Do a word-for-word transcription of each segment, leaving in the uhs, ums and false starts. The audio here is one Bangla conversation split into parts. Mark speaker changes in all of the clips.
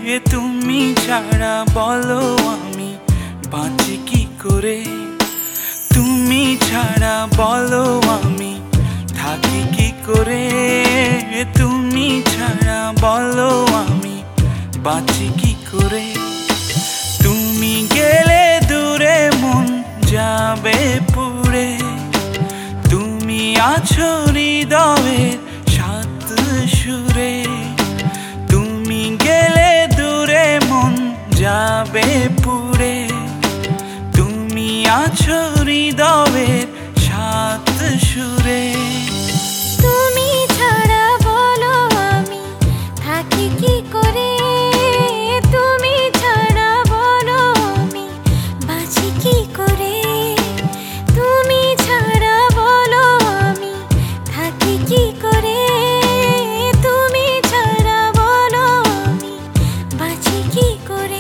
Speaker 1: তুমি ছাড়া বলো আমি বাঁচি কি করে, তুমি ছাড়া বলো আমি থাকি কি করে, তুমি ছাড়া বলো আমি বাঁচি কি করে। তুমি গেলে দূরে মন যাবে পুড়ে, তুমি আছো হৃদয়ের সাত সুরে, তুমি গেলে দূরে মন যাবে পুড়ে, তুমি আছো হৃদয়ের সাত সুরে।
Speaker 2: তুমি ছাড়া বলো আমি থাকি কি করে, তুমি ছাড়া বলো আমি বাঁচি কি করে, তুমি ছাড়া বলো আমি থাকি কি করে, তুমি ছাড়া বলো আমি বাঁচি কি করে।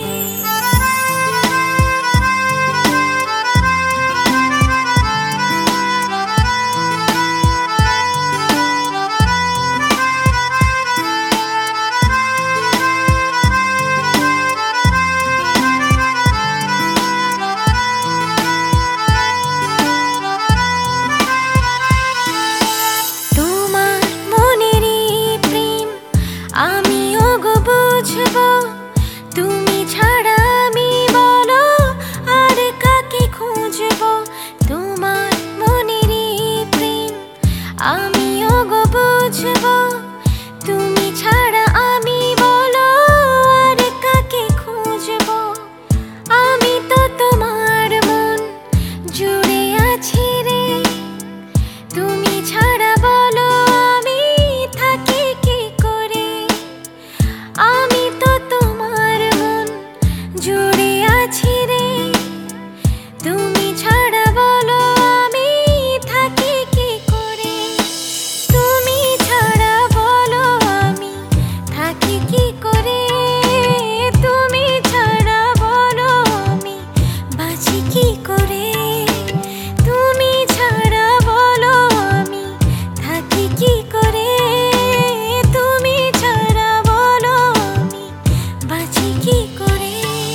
Speaker 2: তুমি ছাড়া আমি বলো আর কাকে খুঁজবো, তোমার মনেরই প্রেম আমিও গো বুঝবো, তুমি ছাড়া আমি বলো আর কাকে খুঁজবো। আমি তো তোমার মন জুড়ে আছি রে, তুমি ছাড়া বলো আমি থাকি কি করে। আমি তো তোমার মন জুড়ে আছি রে, তুমি ছাড়া বলো আমি থাকি কি করে, তুমি ছাড়া বলো আমি থাকি কি করে, তুমি ছাড়া বলো আমি বাঁচি কি করে, তুমি ছাড়া বলো আমি থাকি কি করে, তুমি ছাড়া বলো আমি বাঁচি কি করে।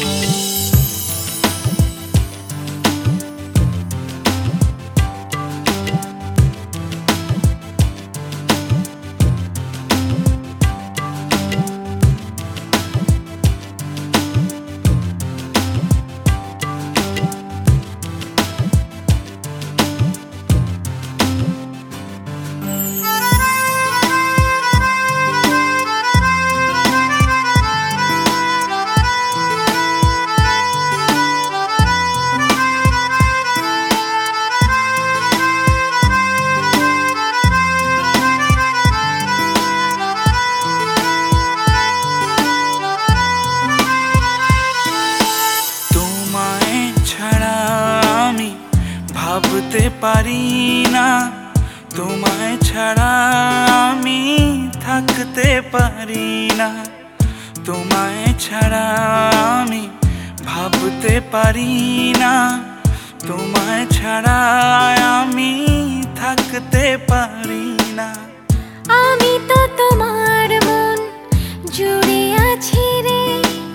Speaker 1: ভাবতে পারি না, তোমায় ছাড়া আমি থাকতে পারি না, তোমায় ছাড়া আমি ভাবতে পারি না, তোমায় ছাড়া আমি থাকতে পারি না।
Speaker 2: আমি তো তোমার মন জুড়ে আছি রে,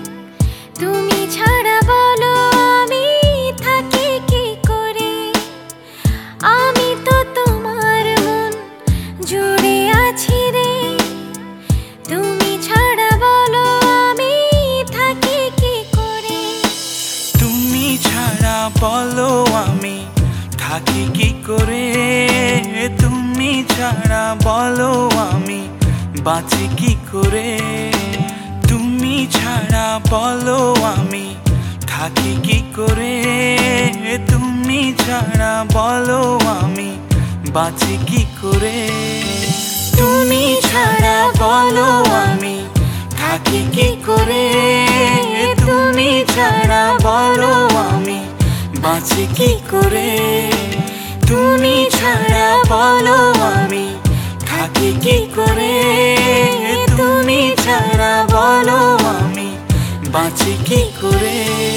Speaker 2: তুমি ছাড়া বলো আমি থাকি কি করে। আমি তো তোমার মন জুড়ে আছি রে, তুমি ছাড়া বলো আমি থাকি কি করে।
Speaker 1: তুমি ছাড়া বলো আমি থাকি কি করে, তুমি ছাড়া বলো আমি বাঁচি কি করে, তুমি ছাড়া বলো আমি থাকি কি করে, তুমি ছাড়া বলো আমি বাঁচি কি করে, তুমি ছাড়া বলো আমি থাকি কি করে, তুমি ছাড়া বলো আমি বাঁচি কি করে, তুমি ছাড়া বলো আমি থাকি কি করে, তুমি ছাড়া বলো আমি বাঁচি কি করে।